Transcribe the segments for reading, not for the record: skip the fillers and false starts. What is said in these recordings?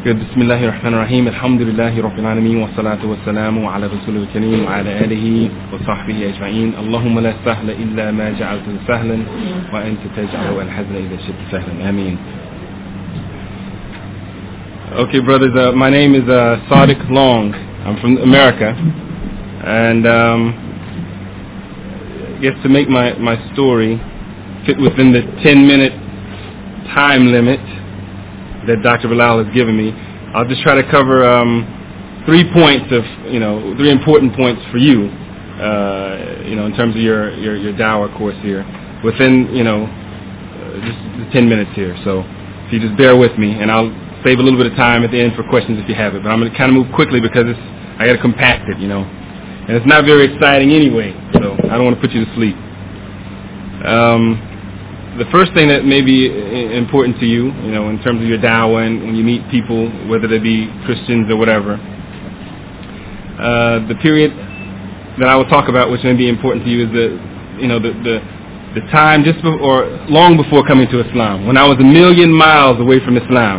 Good. Bismillahir Rahmanir Rahim. Alhamdulillahi Rabbil Alameen. Wa salatu wa salamu ala Rasulil Kareem wa ala alihi wa sahbihi ajma'in. Allahumma la sahla illa ma ja'altu sahlan wa anta taj'alu al-hazna idha shi'ta sahlan. Ameen. Okay, brothers, my name is Sadiq Long. I'm from America. And I guess to make my story fit within the 10-minute time limit that Dr. Bilal has given me, I'll just try to cover 3 points of, three important points for you, in terms of your dawah course here, within, just the 10 minutes here. So if you just bear with me, and I'll save a little bit of time at the end for questions if you have it. But I'm going to kind of move quickly because I got to compact it, and it's not very exciting anyway, so I don't want to put you to sleep. The first thing that may be important to you, in terms of your dawah and when you meet people, whether they be Christians or whatever, the period that I will talk about, which may be important to you, is the time just before, or long before coming to Islam, when I was 1,000,000 miles away from Islam.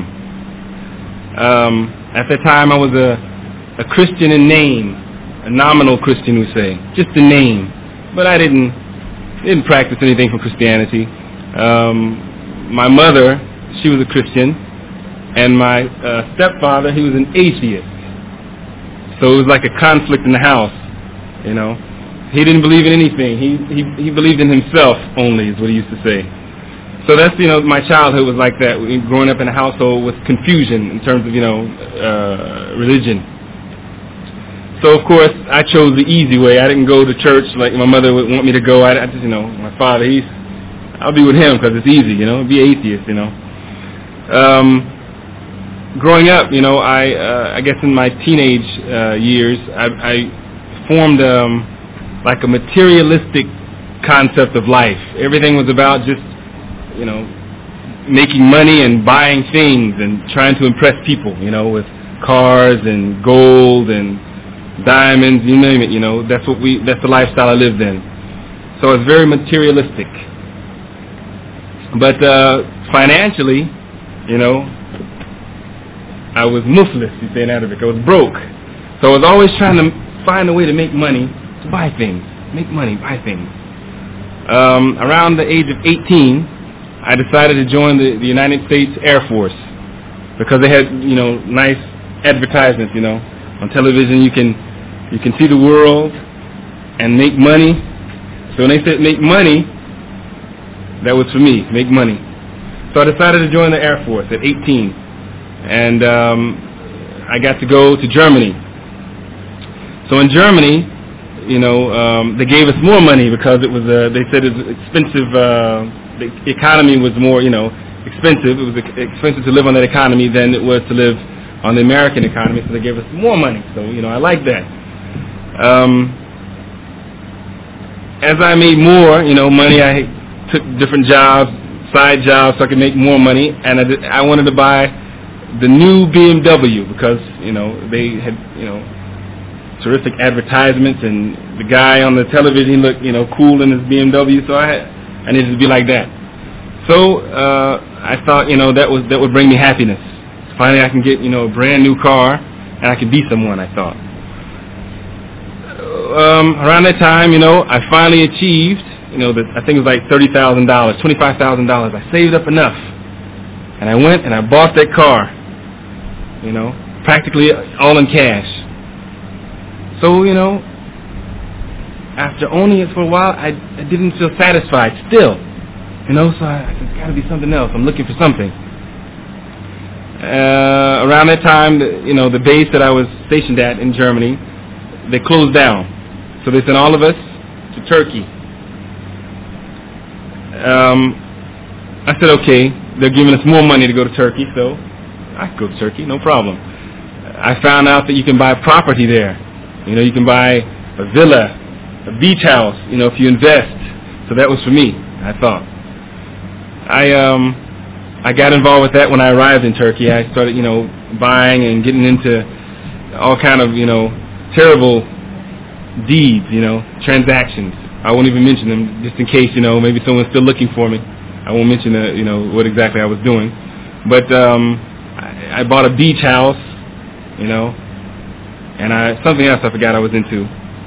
At that time, I was a Christian in name, a nominal Christian, we say, just a name, but I didn't practice anything from Christianity. My mother, she was a Christian, and my stepfather, he was an atheist. So it was like a conflict in the house, He didn't believe in anything. He believed in himself only, is what he used to say. So that's, my childhood was like that, growing up in a household with confusion in terms of, religion. So, of course, I chose the easy way. I didn't go to church like my mother would want me to go. I just, my father, I'll be with him because it's easy, be atheist, Growing up, I guess in my teenage years, I formed like a materialistic concept of life. Everything was about just, making money and buying things and trying to impress people, with cars and gold and diamonds, you name it, that's the lifestyle I lived in. So it's very materialistic. But financially, I was muflis, you say in Arabic. I was broke. So I was always trying to find a way to make money to buy things. Make money, buy things. Around the age of 18, I decided to join the United States Air Force because they had, nice advertisements, on television. You can see the world and make money. So when they said make money, that was for me, make money. So I decided to join the Air Force at 18. And I got to go to Germany. So in Germany, they gave us more money because it was, they said it was expensive, the economy was more, expensive. It was expensive to live on that economy than it was to live on the American economy, so they gave us more money. So, I like that. As I made more, money, I took different jobs, side jobs, so I could make more money, and I wanted to buy the new BMW because, they had, terrific advertisements, and the guy on the television looked, cool in his BMW, so I needed to be like that. So I thought, that would bring me happiness. Finally, I can get, a brand new car, and I could be someone, I thought. Around that time, I finally achieved, I think it was like $30,000, $25,000. I saved up enough, and I went and I bought that car, practically all in cash. So, after owning it for a while, I didn't feel satisfied still, so I said, got to be something else. I'm looking for something. Around that time, the base that I was stationed at in Germany, they closed down. So they sent all of us to Turkey. I said, okay, they're giving us more money to go to Turkey, so I could go to Turkey, no problem. I found out that you can buy property there. You can buy a villa, a beach house, if you invest. So that was for me, I thought. I got involved with that when I arrived in Turkey. I started, buying and getting into all kind of, terrible deeds, transactions. I won't even mention them just in case, maybe someone's still looking for me. I won't mention, what exactly I was doing. But I I bought a beach house, you know, and something else I forgot I was into.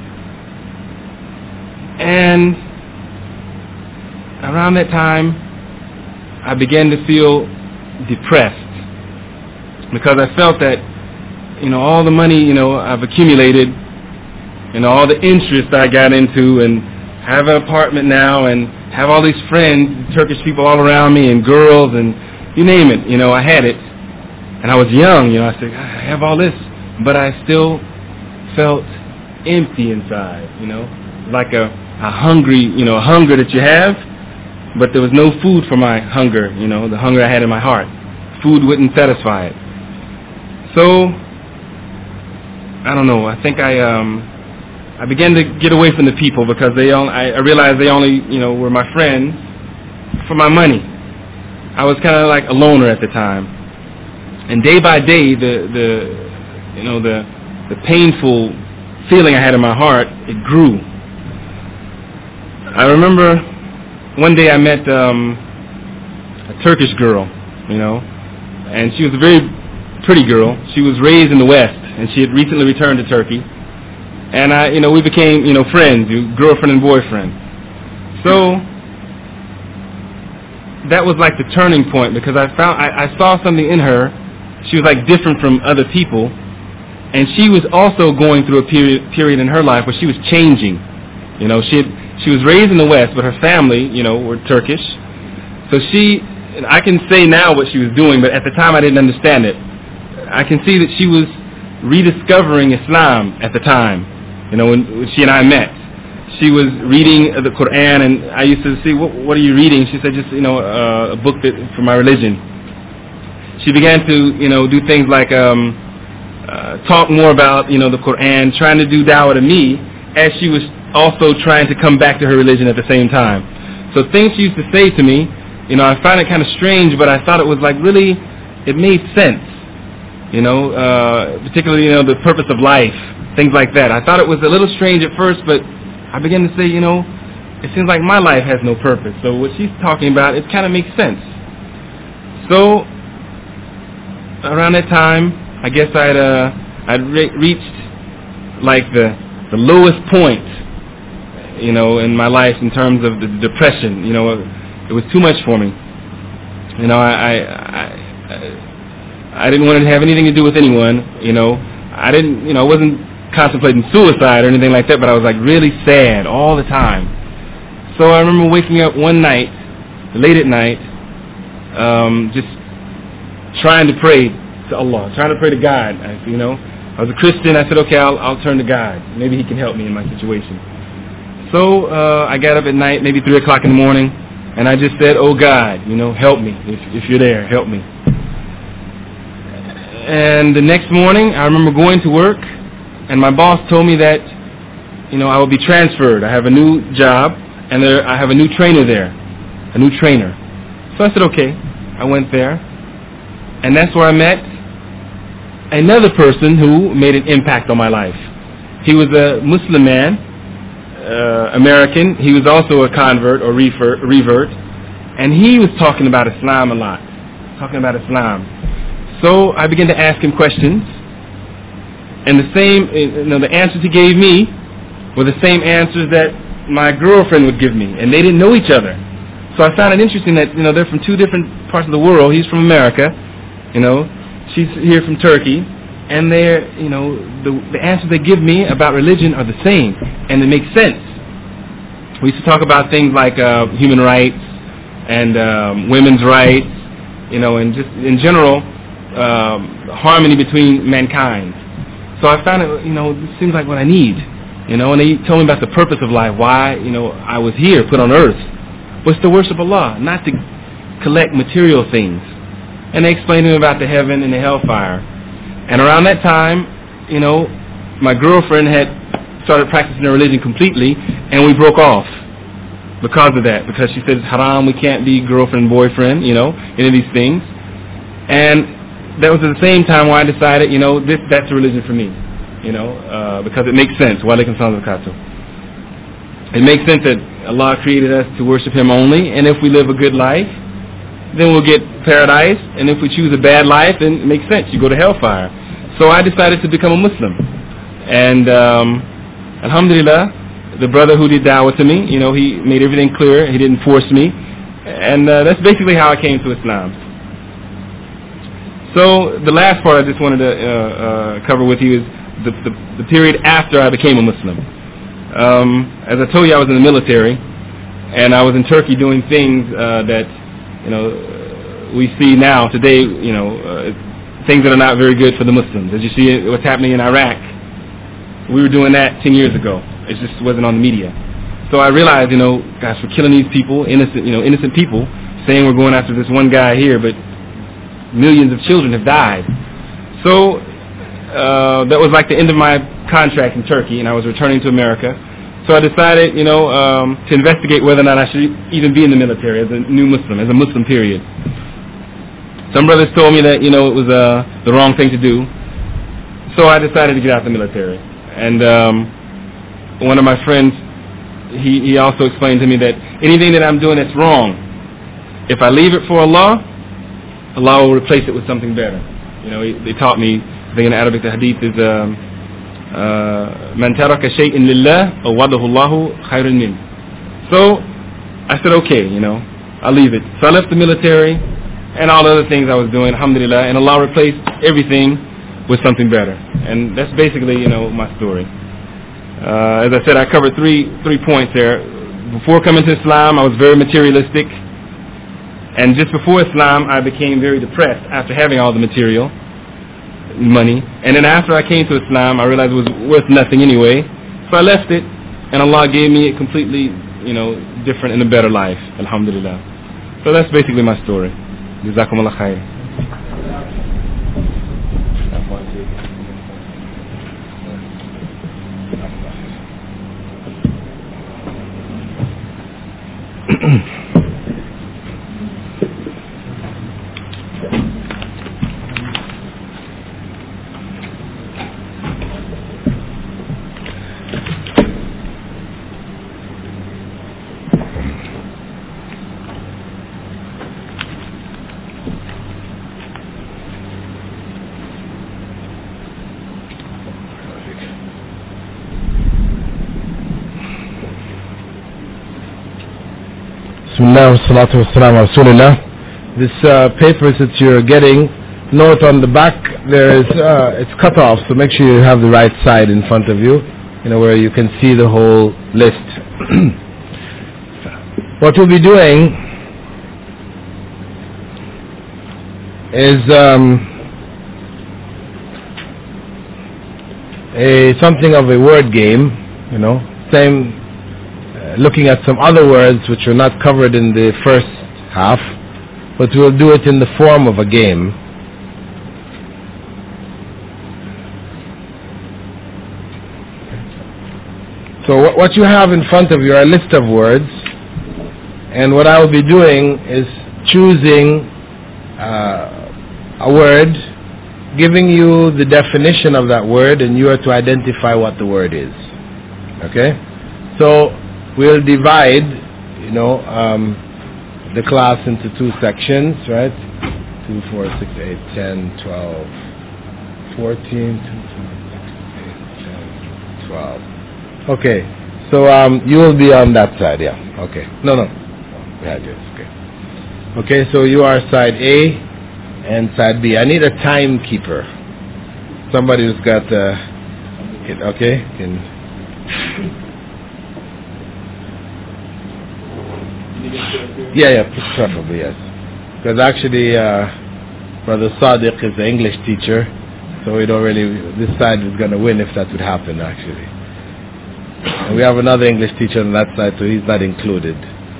And around that time, I began to feel depressed because I felt that, you know, all the money, you know, I've accumulated, you know, all the interest I got into, and have an apartment now, and have all these friends, Turkish people all around me, and girls, and you name it, you know, I had it. And I was young, you know, I said, I have all this, but I still felt empty inside, you know, like a hungry, you know, a hunger that you have, but there was no food for my hunger, you know, the hunger I had in my heart. Food wouldn't satisfy it. So, I don't know, I think I began to get away from the people because I realized they only, you know, were my friends for my money. I was kind of like a loner at the time. And day by day, the painful feeling I had in my heart, it grew. I remember one day I met a Turkish girl, you know, and she was a very pretty girl. She was raised in the West, and she had recently returned to Turkey. And we became, you know, friends, girlfriend and boyfriend. So that was like the turning point, because I saw something in her. She was like different from other people, and she was also going through a period in her life where she was changing. You know, she was raised in the West, but her family, you know, were Turkish. So I can say now what she was doing, but at the time I didn't understand it. I can see that she was rediscovering Islam at the time. You know, when she and I met, she was reading the Quran, and I used to see, what are you reading? She said, just, you know, a book for my religion. She began to, you know, do things like talk more about, you know, the Quran, trying to do da'wah to me, as she was also trying to come back to her religion at the same time. So things she used to say to me, you know, I find it kind of strange, but I thought it was like really, it made sense. You know, particularly, you know, the purpose of life, things like that. I thought it was a little strange at first, but I began to say, you know, it seems like my life has no purpose. So what she's talking about, it kind of makes sense. So around that time, I guess I'd reached like the lowest point, you know, in my life in terms of the depression. You know, it was too much for me. You know, I didn't want to have anything to do with anyone. You know, I wasn't contemplating suicide or anything like that, but I was like really sad all the time. So I remember waking up one night, late at night, just trying to pray to Allah, trying to pray to God. You know, I was a Christian. I said, okay, I'll turn to God. Maybe He can help me in my situation. So I got up at night, maybe 3 o'clock in the morning, and I just said, oh God, you know, help me. If you're there, help me. And the next morning, I remember going to work, and my boss told me that, you know, I will be transferred. I have a new job, and I have a new trainer there, a new trainer. So I said, okay. I went there, and that's where I met another person who made an impact on my life. He was a Muslim man, American. He was also a convert or revert, and he was talking about Islam a lot, talking about Islam. So I began to ask him questions, and the answers he gave me were the same answers that my girlfriend would give me, and they didn't know each other. So I found it interesting that, you know, they're from two different parts of the world. He's from America, you know, she's here from Turkey, and they're, you know, the answers they give me about religion are the same, and it makes sense. We used to talk about things like human rights and women's rights, you know, and just in general, harmony between mankind. So I found it, you know, this seems like what I need, you know, and they told me about the purpose of life, why, you know, I was here, put on earth, was to worship Allah, not to collect material things. And they explained to me about the heaven and the hellfire. And around that time, you know, my girlfriend had started practicing her religion completely, and we broke off because of that, because she said it's haram, we can't be girlfriend and boyfriend, you know, any of these things. And that was at the same time where I decided, you know, that's a religion for me, you know, because it makes sense. Wa alaikum salam wa barakatuh. It makes sense that Allah created us to worship Him only, and if we live a good life, then we'll get paradise. And if we choose a bad life, then it makes sense. You go to hellfire. So I decided to become a Muslim. And alhamdulillah, the brother who did da'wah to me, he made everything clear. He didn't force me. And that's basically how I came to Islam. So the last part I just wanted to cover with you is the period after I became a Muslim. As I told you, I was in the military, and I was in Turkey doing things that we see now today. Things that are not very good for the Muslims. As you see what's happening in Iraq, we were doing that 10 years ago. It just wasn't on the media. So I realized, gosh, we're killing these people, innocent people, saying we're going after this one guy here, but millions of children have died. So that was like the end of my contract in Turkey, and I was returning to America. So I decided, to investigate whether or not I should even be in the military as a new Muslim, as a Muslim period. Some brothers told me that, it was the wrong thing to do. So I decided to get out of the military. And one of my friends, he also explained to me that anything that I'm doing that's wrong, if I leave it for Allah, Allah will replace it with something better. They taught me, I think in Arabic the hadith is Man taraka shay'in lillah awadahu Allahu khayrun min. So I said, okay, I'll leave it. So I left the military and all the other things I was doing, alhamdulillah, and Allah replaced everything with something better. And that's basically, my story. As I said, I covered three points there. Before coming to Islam, I was very materialistic. And just before Islam, I became very depressed after having all the material, money. And then after I came to Islam, I realized it was worth nothing anyway. So I left it, and Allah gave me a completely, different and a better life, alhamdulillah. So that's basically my story. Jazakumullah khair. This papers that you're getting, note on the back there is it's cut off, so make sure you have the right side in front of you, where you can see the whole list. What we'll be doing is something of a word game, same. Looking at some other words which were not covered in the first half, but we'll do it in the form of a game. So what you have in front of you are a list of words, and what I will be doing is choosing a word, giving you the definition of that word, and you are to identify what the word is. Okay? So we'll divide, the class into two sections, right? 2, 4, 6, 8, 10, 12, 14, 2, 4, 6, 8, 10, 12. Okay, so you will be on that side, yeah. Okay. No. Yeah, yes, okay. Okay, so you are side A and side B. I need a timekeeper. Somebody who's got, okay? Yeah, preferably, yes. Because actually, Brother Sadiq is the English teacher, so we don't really, this side is going to win if that would happen, actually. And we have another English teacher on that side, so he's not included.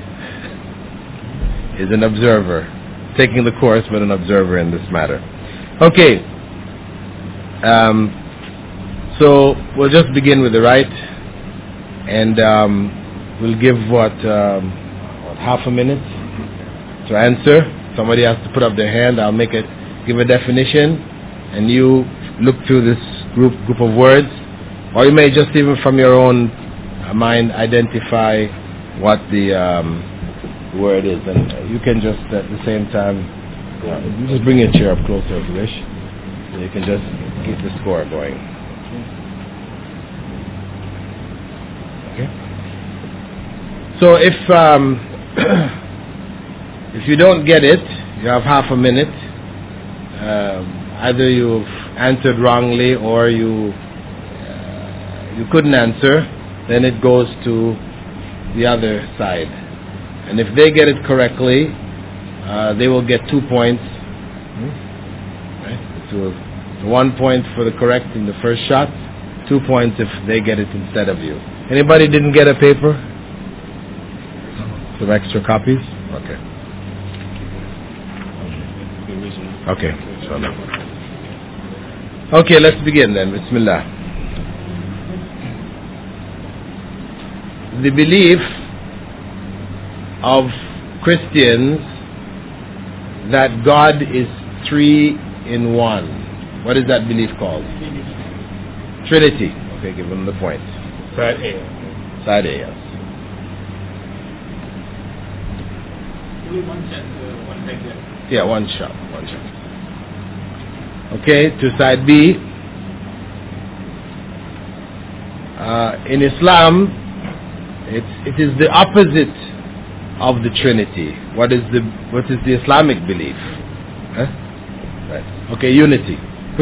He's an observer, taking the course, but an observer in this matter. Okay. So we'll just begin with the right, and we'll give half a minute to answer. Somebody has to put up their hand. I'll give a definition, and you look through this group of words, or you may just even from your own mind identify what the the word is. And you can just, at the same time, you just bring your chair up closer if you wish. So you can just keep the score going. Okay? So if you don't get it, you have half a minute. Either you've answered wrongly or you couldn't answer, then it goes to the other side. And if they get it correctly, they will get 2 points. Right? So 1 point for the correct in the first shot, 2 points if they get it instead of you. Anybody didn't get a paper? Some extra copies? Okay. Okay. Okay, let's begin then. Bismillah. The belief of Christians that God is 3 in 1. What is that belief called? Trinity. Okay, give them the point. Side A. Side A, yes. Yeah, one shot. Okay, to side B. In Islam, it is the opposite of the Trinity. What is the Islamic belief? Huh? Right. Okay, unity.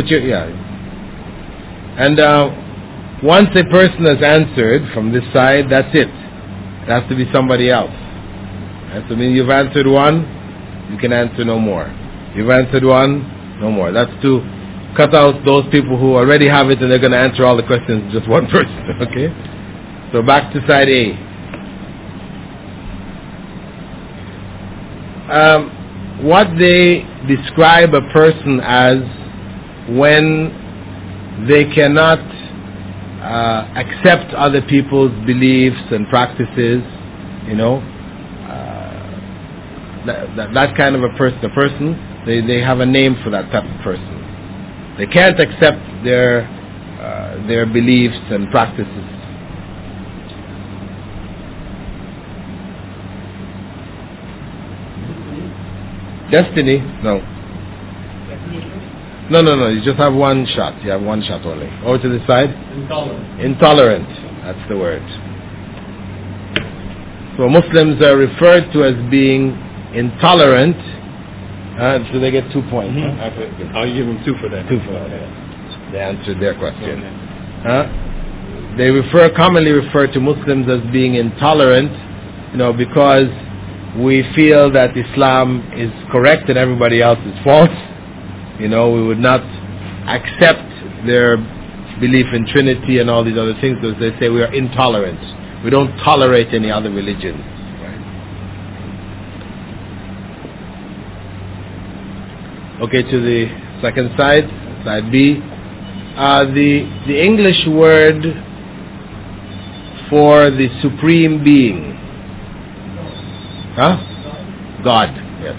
And once a person has answered from this side, that's it. It has to be somebody else. That means you've answered one, you can answer no more. You've answered one, no more. That's to cut out those people who already have it and they're going to answer all the questions, just one person. Okay? So back to side A. What they describe a person as when they cannot accept other people's beliefs and practices, that kind of a person, they have a name for that type of person. They can't accept their beliefs and practices. Destiny? No. No. You just have one shot. You have one shot only. Over to the side. Intolerant. That's the word. So Muslims are referred to as being intolerant. So they get 2 points. Mm-hmm. I'll give them 2 for that. 2 for that. Yeah. They answered their question. They commonly refer to Muslims as being intolerant, because we feel that Islam is correct and everybody else is false. We would not accept their belief in Trinity and all these other things because they say we are intolerant. We don't tolerate any other religions. Right? Okay, to the second side, side B. The English word for the Supreme Being. God, yes.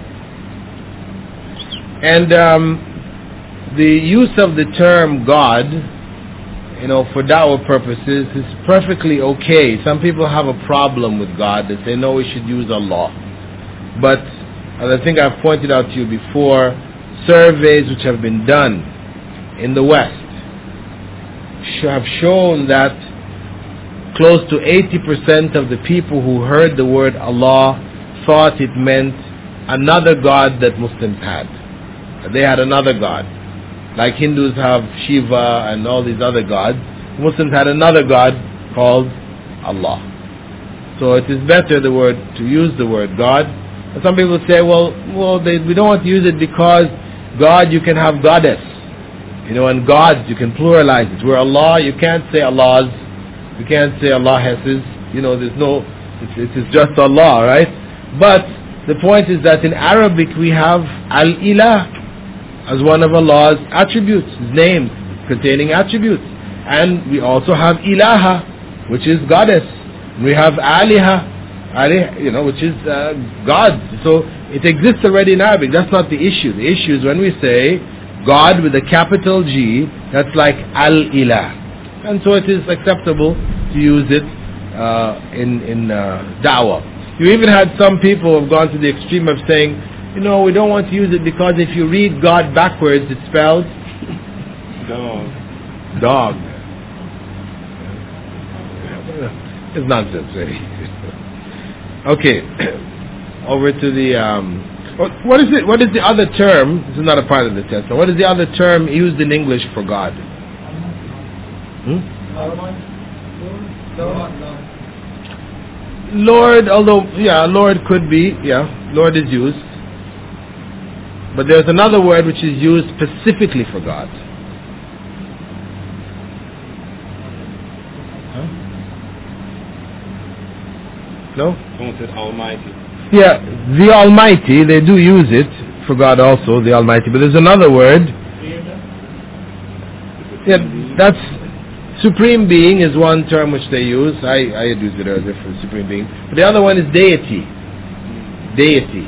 And the use of the term God, for da'wah purposes is perfectly okay. Some people have a problem with God. They say, no, we should use Allah. But, as I think I've pointed out to you before, surveys which have been done in the West have shown that close to 80% of the people who heard the word Allah thought it meant another God that Muslims had. They had another God. Like Hindus have Shiva and all these other gods, Muslims had another God called Allah. So it is better to use the word God. And some people say, we don't want to use it because God, you can have goddess. And gods, you can pluralize it. Where Allah, you can't say Allahs. You can't say Allah Hesses. It is just Allah, right? But the point is that in Arabic we have Al-Ilah as one of Allah's attributes, His name containing attributes. And we also have Ilaha, which is goddess. We have Aliha, which is God. So it exists already in Arabic. That's not the issue. The issue is when we say God with a capital G, that's like Al-Ilah. And so it is acceptable to use it in da'wah. You even had some people who have gone to the extreme of saying, we don't want to use it because if you read God backwards, it spells dog. It's nonsense, really. Okay, over to the what is it? What is the other term? This is not a part of the test. What is the other term used in English for God? Lord, although Lord could be, Lord is used, but there's another word which is used specifically for God. No? Someone said Almighty. Yeah, the Almighty, they do use it for God also, the Almighty. But there's another word. Yeah, that's Supreme Being is one term which they use. I had used it earlier for Supreme Being. But the other one is Deity. Deity.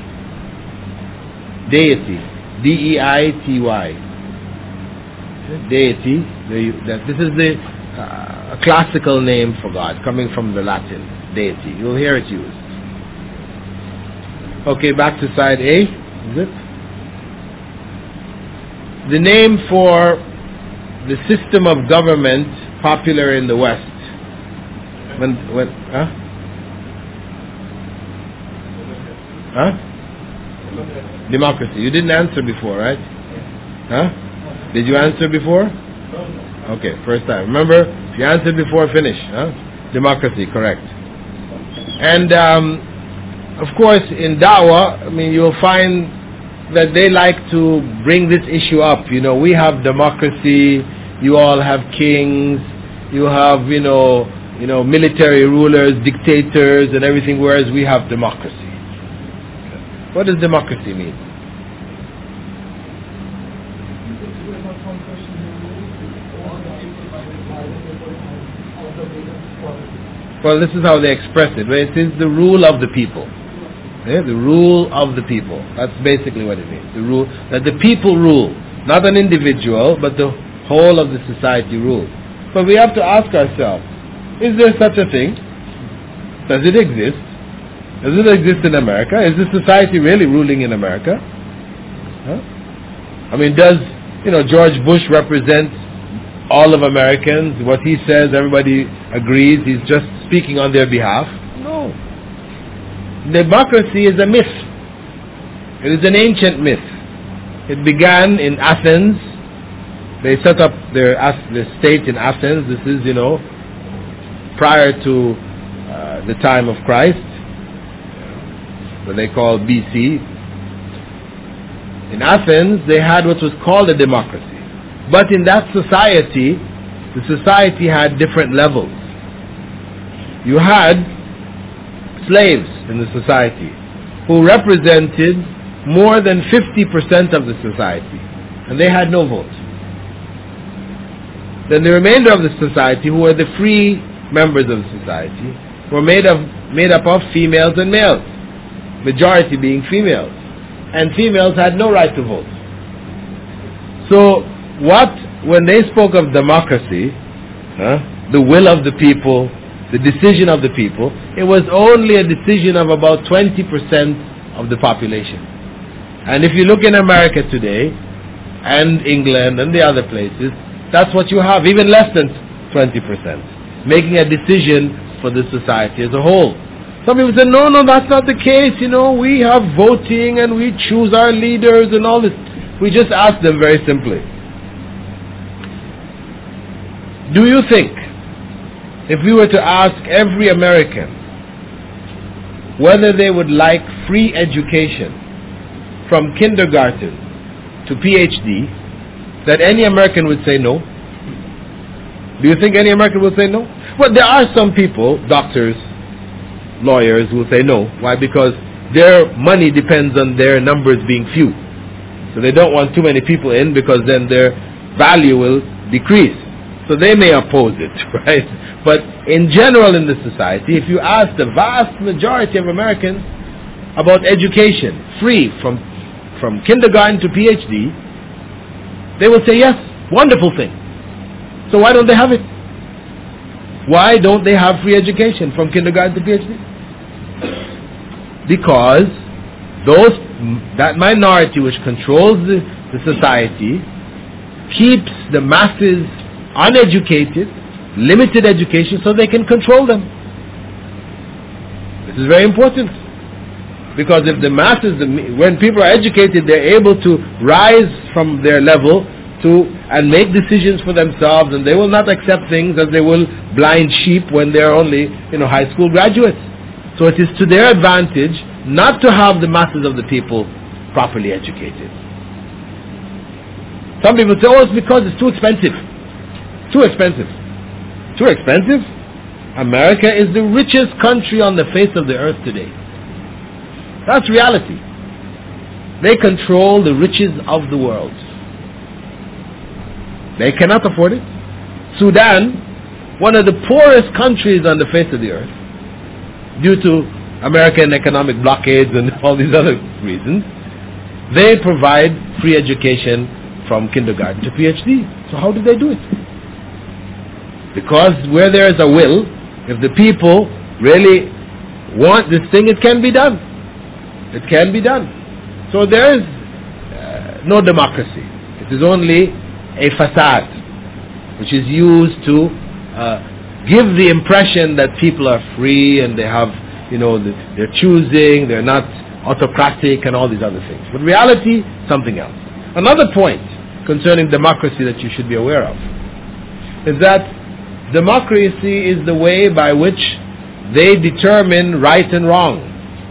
Deity. D-E-I-T-Y. Deity. This is the classical name for God, coming from the Latin. Deity. You'll hear it used. Okay, back to side A. Is it? The name for the system of government popular in the West. Democracy. You didn't answer before, right? Did you answer before? Okay, first time. Remember, if you answered before, finish. Democracy, correct. And of course, in Dawah, you'll find that they like to bring this issue up. We have democracy. You all have kings. You have, military rulers, dictators, and everything. Whereas we have democracy. What does democracy mean? Well, this is how they express it. It is the rule of the people. The rule of the people. That's basically what it means. The rule that the people rule, not an individual, but the whole of the society rules. But we have to ask ourselves: is there such a thing? Does it exist? Does it exist in America? Is this society really ruling in America? Does George Bush represent all of Americans? What he says, everybody agrees. He's just speaking on their behalf. No. Democracy is a myth. It is an ancient myth. It began in Athens. They set up their state in Athens. This is, prior to the time of Christ, what they call BC. In Athens, they had what was called a democracy. But in that society, the society had different levels. You had slaves in the society who represented more than 50% of the society, and they had no vote. Then the remainder of the society, who were the free members of the society, were made up of females and males, majority being females, and females had no right to vote. So when they spoke of democracy, the will of the people, the decision of the people, it was only a decision of about 20% of the population. And if you look in America today, and England and the other places, that's what you have, even less than 20%, making a decision for the society as a whole. Some people say, no, that's not the case, we have voting and we choose our leaders and all this. We just ask them very simply, do you think, if we were to ask every American whether they would like free education from kindergarten to PhD, that any American would say no? Do you think any American would say no? Well, there are some people, doctors, lawyers, who will say no. Why? Because their money depends on their numbers being few. So they don't want too many people in, because then their value will decrease. So they may oppose it, right? But in general in the society, if you ask the vast majority of Americans about education, free from kindergarten to PhD, they will say yes, wonderful thing. So why don't they have it? Why don't they have free education from kindergarten to PhD? Because that minority which controls the society keeps the masses uneducated, limited education, so they can control them. This is very important. Because if the masses, when people are educated, they're able to rise from their level and make decisions for themselves, and they will not accept things as they will blind sheep when they're only high school graduates. So it is to their advantage not to have the masses of the people properly educated. Some people say, it's because it's too expensive. Too expensive. Too expensive? America is the richest country on the face of the earth today. That's reality. They control the riches of the world. They cannot afford it. Sudan, one of the poorest countries on the face of the earth, due to American economic blockades and all these other reasons, they provide free education from kindergarten to PhD. So how do they do it? Because where there is a will, if the people really want this thing, it can be done. It can be done. So there is no democracy. It is only a facade which is used to give the impression that people are free and they have, they're choosing, they're not autocratic and all these other things. But reality, something else. Another point concerning democracy that you should be aware of is that democracy is the way by which they determine right and wrong.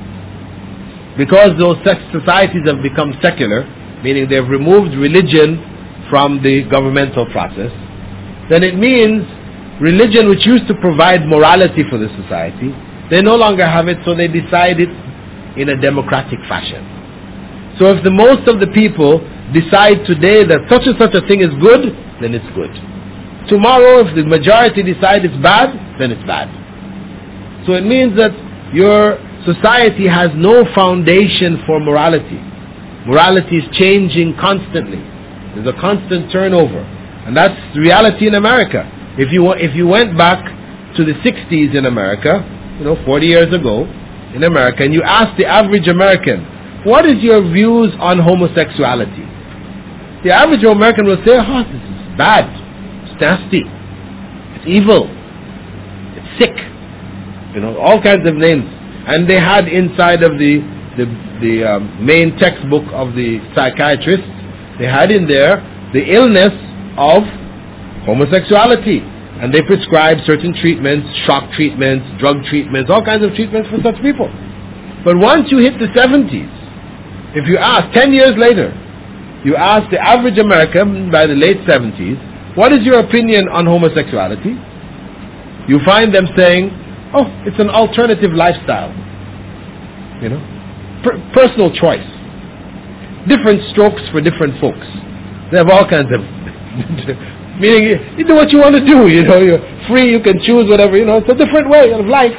Because those societies have become secular, meaning they've removed religion from the governmental process, then it means religion, which used to provide morality for the society, they no longer have it, so they decide it in a democratic fashion. So if the most of the people decide today that such and such a thing is good, then it's good. Tomorrow, if the majority decide it's bad, then it's bad. So it means that your society has no foundation for morality. Morality is changing constantly. There's a constant turnover. And that's the reality in America. If you went back to the 60s in America, 40 years ago in America, and you asked the average American, what is your views on homosexuality? The average American will say, this is bad. It's nasty. It's evil. It's sick. All kinds of names. And they had inside of the main textbook of the psychiatrists, they had in there the illness of homosexuality. And they prescribed certain treatments, shock treatments, drug treatments, all kinds of treatments for such people. But once you hit the 70s, if you ask, 10 years later, you ask the average American by the late 70s, what is your opinion on homosexuality? You find them saying, it's an alternative lifestyle. Personal choice. Different strokes for different folks. They have all kinds of meaning you do what you want to do, you're free, you can choose whatever, it's a different way of life.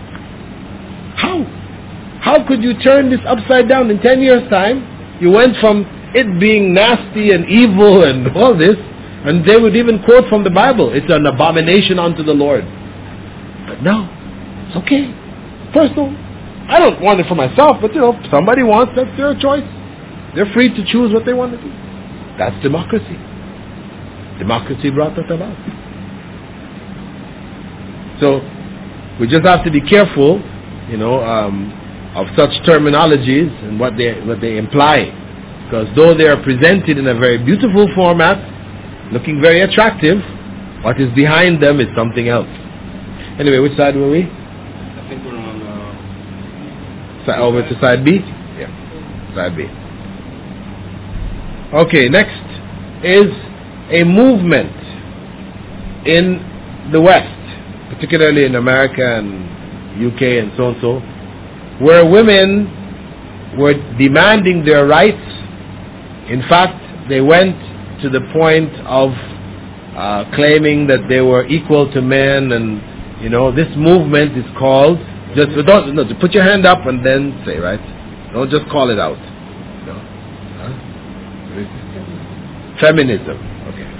How could you turn this upside down in 10 years' time? You went from it being nasty and evil and all this, and they would even quote from the Bible, it's an abomination unto the Lord. But no, it's okay. Personal. I don't want it for myself, but if somebody wants, that's their choice. They're free to choose what they want to do. That's democracy. Democracy brought that about. So we just have to be careful, of such terminologies and what they imply, because though they are presented in a very beautiful format, looking very attractive, what is behind them is something else. Anyway, which side were we? I think we're on over to side B? Yeah, side B. Okay, next is a movement in the West, particularly in America and UK and so and so, where women were demanding their rights. In fact, they went to the point of claiming that they were equal to men, and this movement is called, put your hand up and then say, right? Don't just call it out. Feminism. Okay.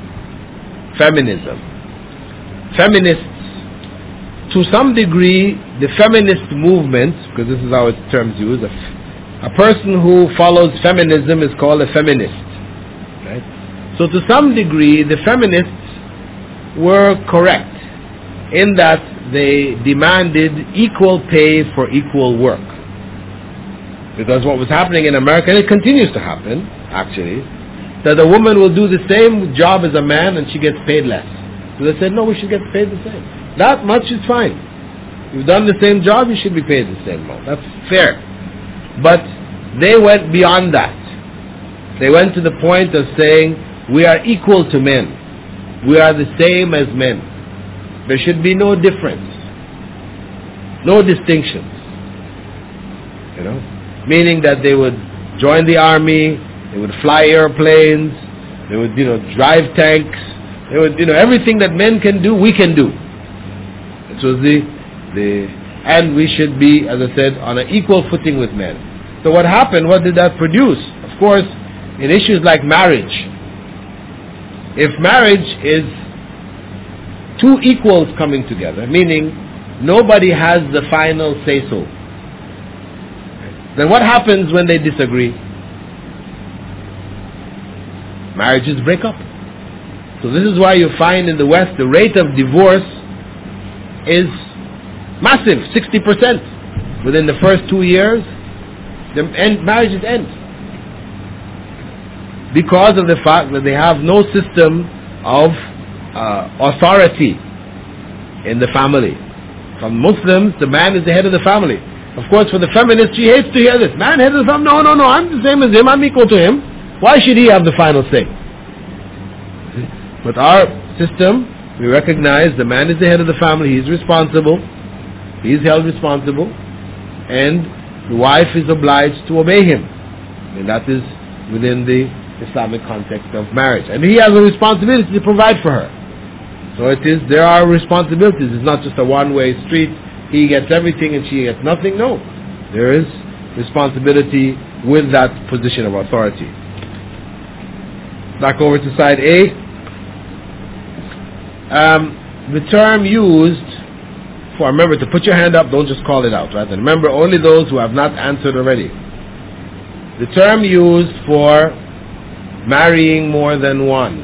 Feminism. Feminists, to some degree, the feminist movement, because this is how its terms used, a person who follows feminism is called a feminist. Right? So to some degree, the feminists were correct in that they demanded equal pay for equal work. Because what was happening in America, and it continues to happen, actually, that a woman will do the same job as a man and she gets paid less. So they said, no, we should get paid the same. That much is fine. You've done the same job, you should be paid the same amount. That's fair. But they went beyond that. They went to the point of saying, we are equal to men. We are the same as men. There should be no difference. No distinctions. You know? Meaning that they would join the army, they would fly airplanes, they would, drive tanks, they would, everything that men can do, we can do. This was and we should be, as I said, on an equal footing with men. So what happened, what did that produce? Of course, in issues like marriage, if marriage is two equals coming together, meaning nobody has the final say-so, then what happens when they disagree? Marriages break up. So this is why you find in the West the rate of divorce is massive, 60%. Within the first 2 years, marriages end. Because of the fact that they have no system of authority in the family. From Muslims, the man is the head of the family. Of course, for the feminist, she hates to hear this. Man, head of the family? No, I'm the same as him. I'm equal to him. Why should he have the final say? But our system, we recognize the man is the head of the family. He's responsible. He's held responsible. And the wife is obliged to obey him. And that is within the Islamic context of marriage. And he has a responsibility to provide for her. So there are responsibilities. It's not just a one-way street. He gets everything and she gets nothing. No. There is responsibility with that position of authority. Back over to side A. The term used for, remember to put your hand up, don't just call it out, right? And remember, only those who have not answered already. The term used for marrying more than one.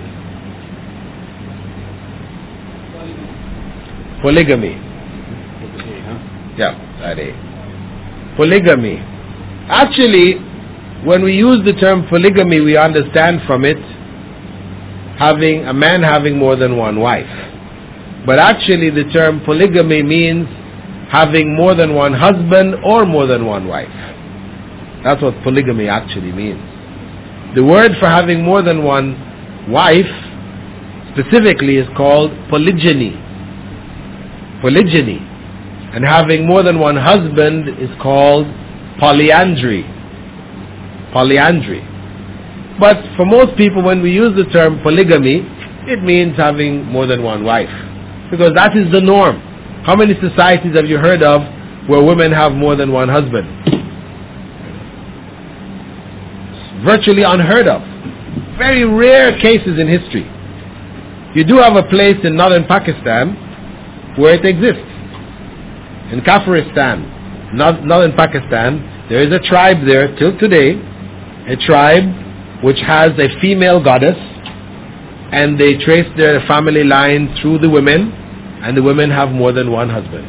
Polygamy. Yeah, that A. Polygamy. Actually, when we use the term polygamy, we understand from it a man having more than one wife. But actually the term polygamy means having more than one husband or more than one wife. That's what polygamy actually means. The word for having more than one wife specifically is called polygyny. Polygyny. And having more than one husband is called polyandry. Polyandry. But for most people, when we use the term polygamy, it means having more than one wife. Because that is the norm. How many societies have you heard of where women have more than one husband? It's virtually unheard of. Very rare cases in history. You do have a place in northern Pakistan where it exists. In Kafiristan, northern Pakistan, there is a tribe there till today, a tribe which has a female goddess, and they trace their family line through the women, and the women have more than one husband.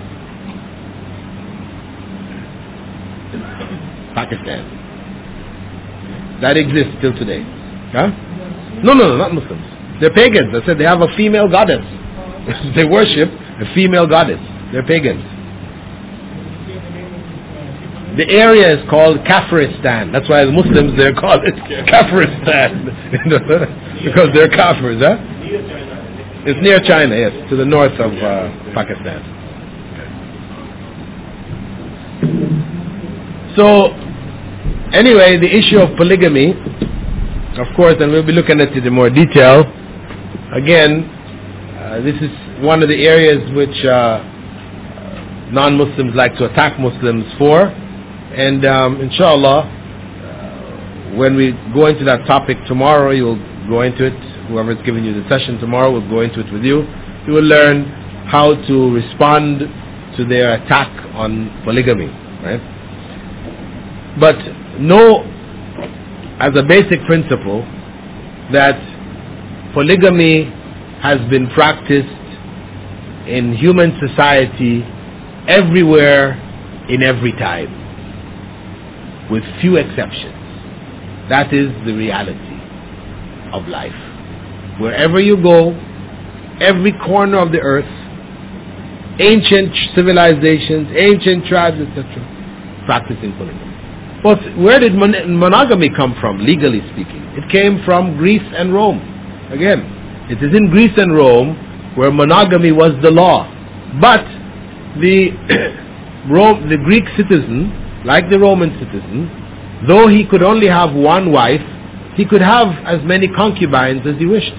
Pakistan. That exists till today. Huh? No, not Muslims. They're pagans. I said they have a female goddess. They worship a female goddess. They're pagans. The area is called Kafiristan. That's why the Muslims there call it Kafiristan. Because they're Kafirs, huh? It's near China, yes, to the north of Pakistan. So, anyway, the issue of polygamy, of course, and we'll be looking at it in more detail. Again, this is one of the areas which non-Muslims like to attack Muslims for. And inshallah, when we go into that topic tomorrow, you'll go into it. Whoever's giving you the session tomorrow will go into it with you. You will learn how to respond to their attack on polygamy, right? But know as a basic principle that polygamy has been practiced in human society everywhere in every time, with few exceptions. That is the reality of life. Wherever you go, every corner of the earth, ancient civilizations, ancient tribes, etc., practicing polygamy. But where did monogamy come from, legally speaking? It came from Greece and Rome. Again, it is in Greece and Rome where monogamy was the law. But the Greek citizen, like the Roman citizen, though he could only have one wife, he could have as many concubines as he wished.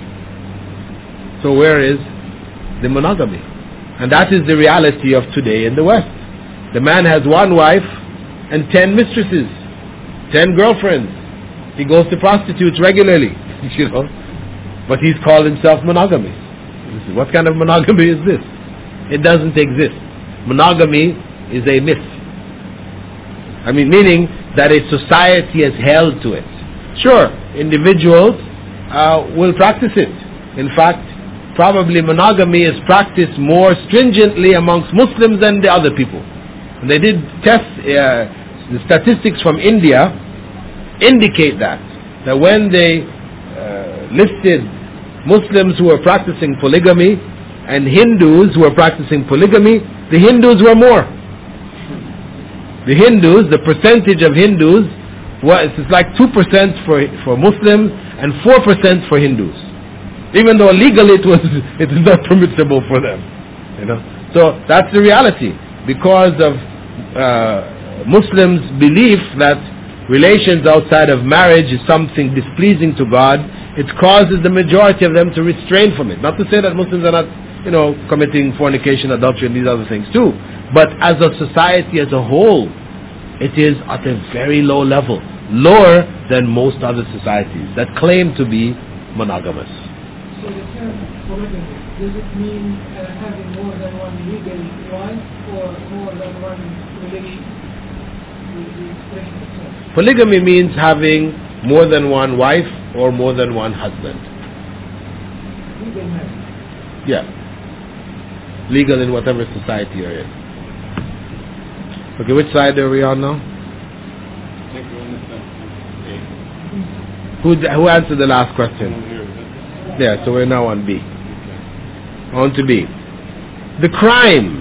So where is the monogamy? And that is the reality of today in the West. The man has one wife and 10 mistresses, 10 girlfriends. He goes to prostitutes regularly, but he's called himself monogamous. What kind of monogamy is this? It doesn't exist. Monogamy is a myth. Meaning that a society has held to it. Sure, individuals will practice it. In fact, probably monogamy is practiced more stringently amongst Muslims than the other people. And they did test, the statistics from India indicate that when they listed Muslims who were practicing polygamy and Hindus who were practicing polygamy, the Hindus were more. The Hindus, the percentage of Hindus, it's like 2% for Muslims and 4% for Hindus. Even though legally it is not permissible for them. So that's the reality. Because of Muslims' belief that relations outside of marriage is something displeasing to God, it causes the majority of them to restrain from it. Not to say that Muslims are not, committing fornication, adultery, and these other things too. But as a society as a whole, it is at a very low level, lower than most other societies that claim to be monogamous. So the term polygamy, does it mean having more than one legal wife or more than one relation? The expression itself. Polygamy means having more than one wife or more than one husband. Legal marriage. Yeah. Legal in whatever society you're in. Okay, which side are we on now? Who answered the last question? Yeah, so we're now on B. On to B. The crime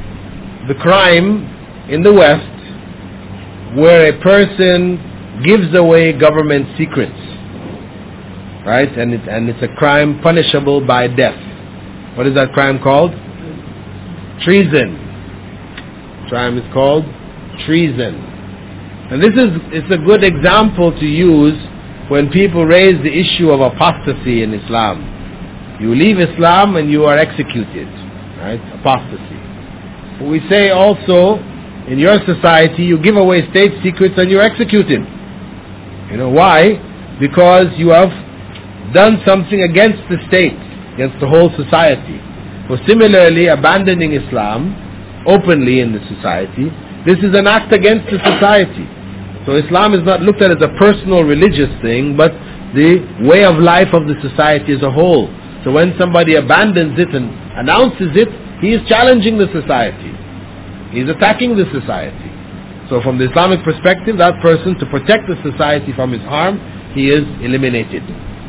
in the West, where a person gives away government secrets, right? And it's a crime punishable by death. What is that crime called? Treason. Crime is called treason. And it's a good example to use when people raise the issue of apostasy in Islam. You leave Islam and you are executed, right? Apostasy. We say also, in your society, you give away state secrets and you're executed. Why? Because you have done something against the state, against the whole society. So similarly, abandoning Islam openly in the society, this is an act against the society. So Islam is not looked at as a personal religious thing, but the way of life of the society as a whole. So when somebody abandons it and announces it, he is challenging the society. He is attacking the society. So from the Islamic perspective, that person, to protect the society from his harm, he is eliminated.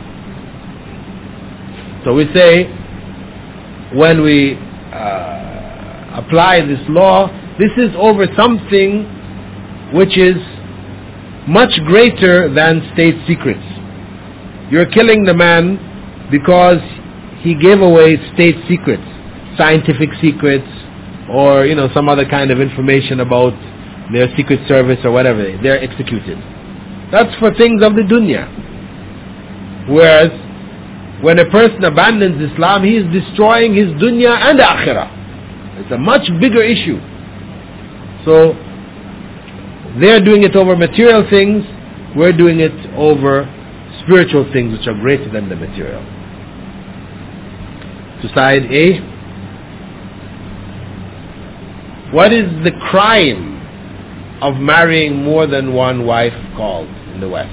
So we say, when we apply this law, this is over something which is much greater than state secrets. You're killing the man because he gave away state secrets, scientific secrets, or some other kind of information about their secret service or whatever. They're executed. That's for things of the dunya. Whereas when a person abandons Islam, he is destroying his dunya and akhirah. It's a much bigger issue. So they're doing it over material things, we're doing it over spiritual things which are greater than the material. To side A. What is the crime of marrying more than one wife called in the West?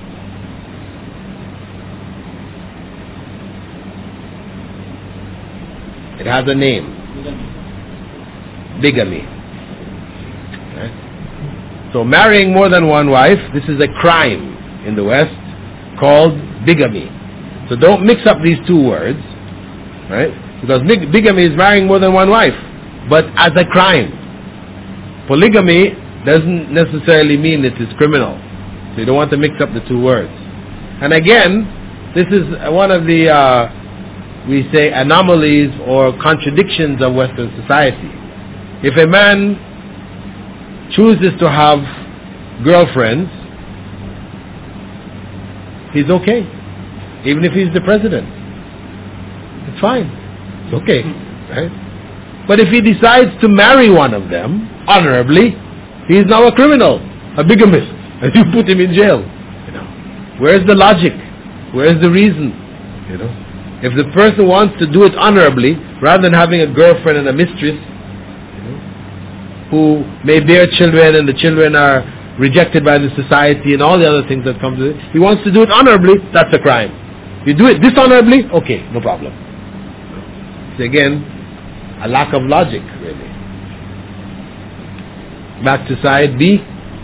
It has a name. Bigamy. Right? So marrying more than one wife, this is a crime in the West called bigamy. So don't mix up these two words, right? Because bigamy is marrying more than one wife, but as a crime. Polygamy doesn't necessarily mean it is criminal. So you don't want to mix up the two words. And again, this is one of the we say anomalies or contradictions of Western society. If a man chooses to have girlfriends, he's okay. Even if he's the president. It's fine. It's okay. Right? But if he decides to marry one of them, honorably, he is now a criminal, a bigamist, and you put him in jail. You know, where's the logic? Where's the reason? You know, if the person wants to do it honorably, rather than having a girlfriend and a mistress, who may bear children and the children are rejected by the society and all the other things that come to it, he wants to do it honorably, that's a crime. You do it dishonorably, okay, no problem. It's again a lack of logic, really. Back to side B.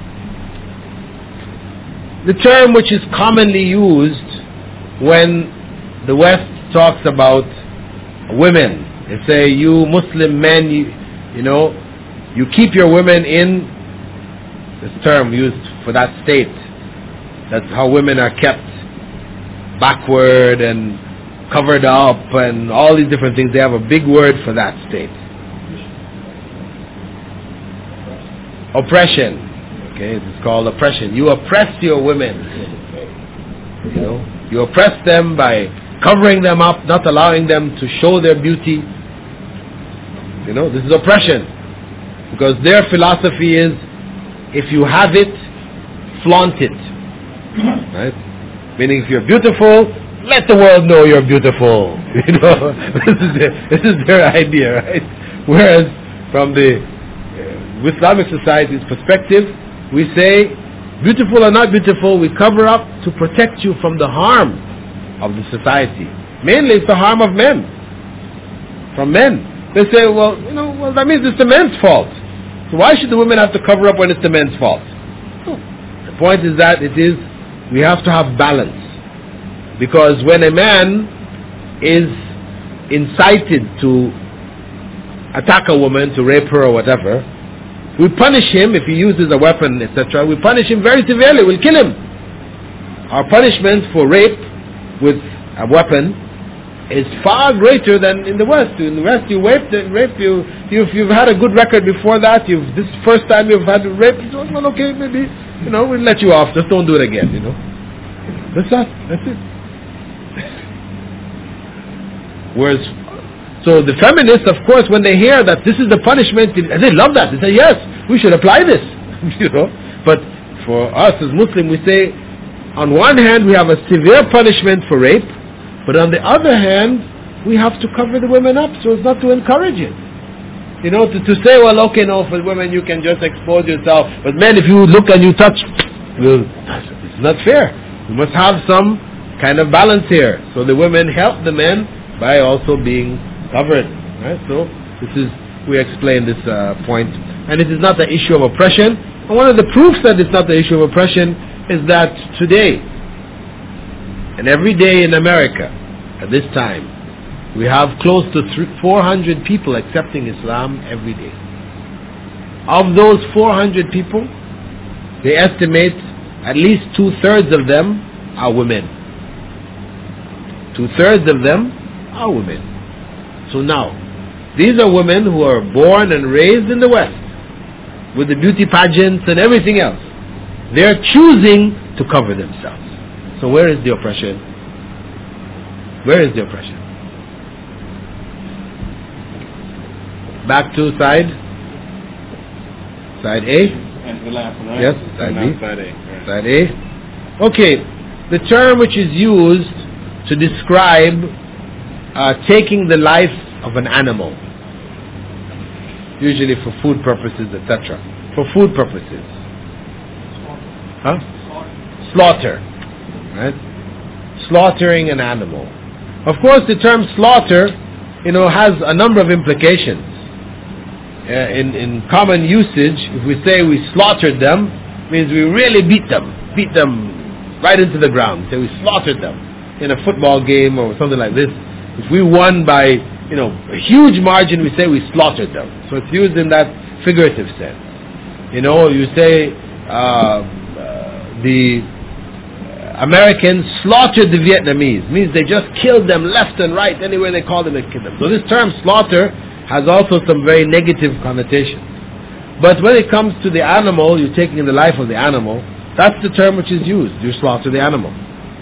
The term which is commonly used when the West talks about women, they say, you Muslim men, you know, you keep your women in, this term used for that state. That's how women are kept backward and covered up and all these different things. They have a big word for that state. Oppression. Okay, it's called oppression. You oppress your women. You know, you oppress them by covering them up, not allowing them to show their beauty. You know, this is oppression. Because their philosophy is, if you have it, flaunt it. Right? Meaning, if you're beautiful, let the world know you're beautiful. You know, this is their idea, right? Whereas, from the Islamic society's perspective, we say, beautiful or not beautiful, we cover up to protect you from the harm of the society. Mainly, it's the harm of men. From men. They say, well, you know, well, that means it's the men's fault. So why should the women have to cover up when it's the men's fault? The point is that we have to have balance. Because when a man is incited to attack a woman, to rape her or whatever, we punish him if he uses a weapon, etc. We punish him very severely. We'll kill him. Our punishment for rape with a weapon is far greater than in the West. In the West, you rape you. If you've had a good record before that, this first time you've had rape, well, okay, maybe, you know, we'll let you off. Just don't do it again. You know, that's it. Whereas, so the feminists, of course, when they hear that this is the punishment, they love that. They say, yes, we should apply this. You know, but for us as Muslims, we say, on one hand, we have a severe punishment for rape, but on the other hand, we have to cover the women up so as not to encourage it. You know, to say, well, okay, no, for women you can just expose yourself, but men, if you look and you touch, well, it's not fair. We must have some kind of balance here. So the women help the men by also being covered. Right? So we explain this point. And it is not the issue of oppression. And one of the proofs that it's not the issue of oppression is that today, and every day in America, at this time, we have close to 400 people accepting Islam every day. Of those 400 people, they estimate at least 2/3 of them are women. 2/3 of them are women. So now, these are women who are born and raised in the West, with the beauty pageants and everything else. They're choosing to cover themselves. So where is the oppression? Where is the oppression? Back to side A. And the last one, right? Yes, side B. Side A. Right. Side A. Okay, the term which is used to describe taking the life of an animal. usually for food purposes, etc. For food purposes. Huh? Slaughter. Right? Slaughtering an animal. Of course, the term slaughter, has a number of implications. In common usage, if we say we slaughtered them, means we really beat them right into the ground. Say we slaughtered them in a football game or something like this. If we won by a huge margin, we say we slaughtered them. So it's used in that figurative sense. You say the Americans slaughtered the Vietnamese, means they just killed them left and right, anywhere they called them, they killed them. So this term slaughter has also some very negative connotations. But when it comes to the animal, you're taking the life of the animal, that's the term which is used. You slaughter the animal.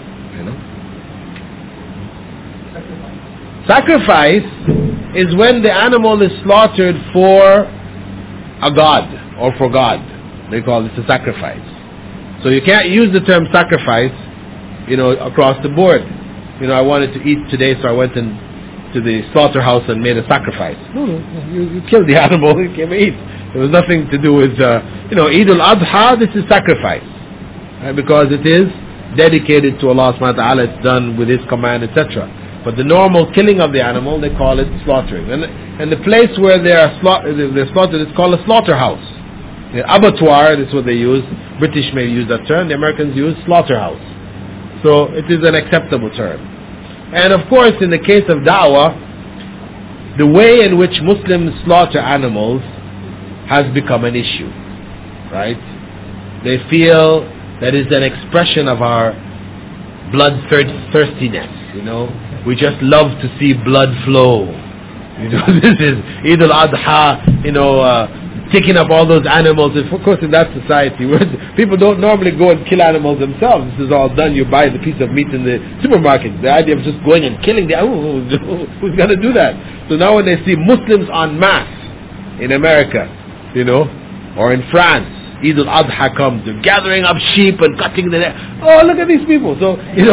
Sacrifice is when the animal is slaughtered for a god or for God. They call this a sacrifice. So you can't use the term sacrifice, across the board. I wanted to eat today, so I went to the slaughterhouse and made a sacrifice. No, you killed the animal, you came and eat. There was nothing to do with, Eid al-Adha, this is sacrifice. Right? Because it is dedicated to Allah subhanahu wa ta'ala, it's done with His command, etc. But the normal killing of the animal, they call it slaughtering. And the place where they're slaughtered, it's called a slaughterhouse. The abattoir, that's what they use. British may use that term, the Americans use slaughterhouse. So it is an acceptable term. And of course, in the case of da'wah, the way in which Muslims slaughter animals has become an issue. Right? They feel that is an expression of our bloodthirstiness. We just love to see blood flow. This is Eid al-Adha, taking up all those animals. And of course, in that society, where people don't normally go and kill animals themselves. This is all done. You buy the piece of meat in the supermarket. The idea of just going and killing the animal, who's going to do that? So now when they see Muslims en masse in America, or in France, Eid al-Adha comes, they're gathering up sheep and cutting the neck. Oh, look at these people. So,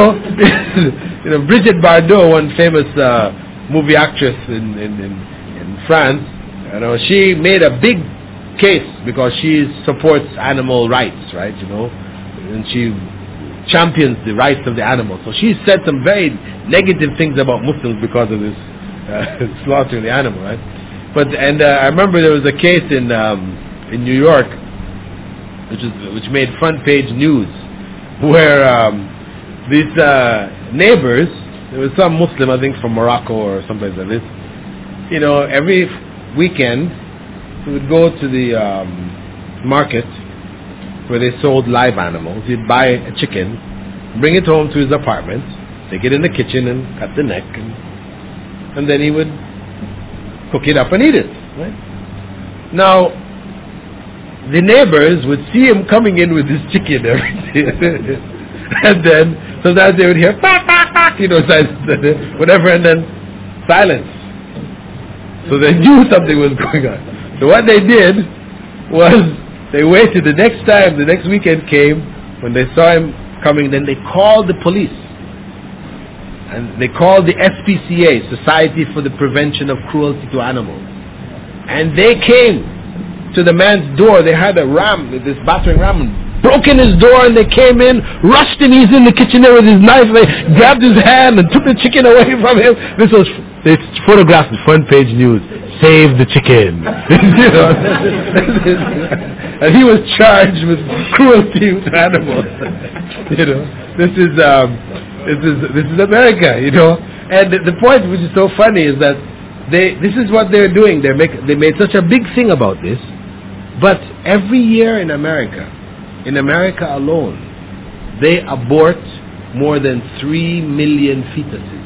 Brigitte Bardot, one famous movie actress in France, she made a big case because she supports animal rights, right? And she champions the rights of the animal. So she said some very negative things about Muslims because of this slaughtering the animal, right? I remember there was a case in New York, which made front page news, where these neighbors, there was some Muslim, I think from Morocco or someplace like this, every weekend he would go to the market where they sold live animals. He'd buy a chicken, bring it home to his apartment, take it in the kitchen and cut the neck, and then he would cook it up and eat it. Right? Now, the neighbors would see him coming in with his chicken every day. And then sometimes they would hear whatever, and then silence. So they knew something was going on. So what they did was they waited. The next weekend came, when they saw him coming, then they called the police. And they called the SPCA, Society for the Prevention of Cruelty to Animals. And they came to the man's door. They had a ram, this battering ram, broke in his door, and they came in, rushed him. He's in the kitchen there with his knife. They grabbed his hand and took the chicken away from him. They photographed the front page news. Save the chicken. And he was charged with cruelty to animals. This is America. And the point which is so funny is that this is what they're doing. They made such a big thing about this. But every year in America alone, they abort more than 3 million fetuses.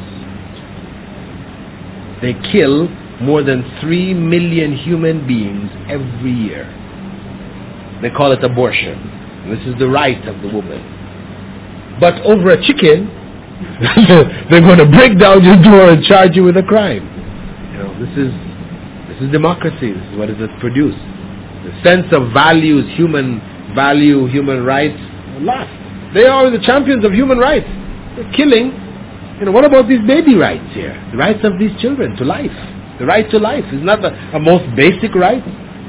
They kill more than 3 million human beings every year. They call it abortion. This is the right of the woman. But over a chicken, they're going to break down your door and charge you with a crime. This is democracy. This is what it has produced. The sense of values, human value, human rights, lost. They are the champions of human rights. They're killing. What about these baby rights here? The rights of these children to life. The right to life is not a most basic right.